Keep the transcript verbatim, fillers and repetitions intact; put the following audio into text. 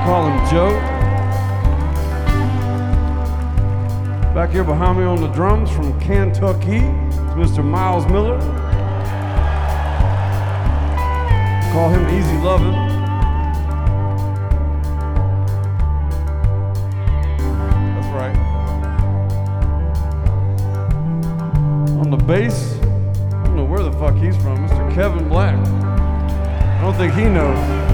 call him Joe. Back here behind me on the drums from Kentucky, it's Mister Miles Miller. Call him Easy Lovin'. That's right. On the bass, I don't know where the fuck he's from, Mister Kevin Black. I don't think he knows.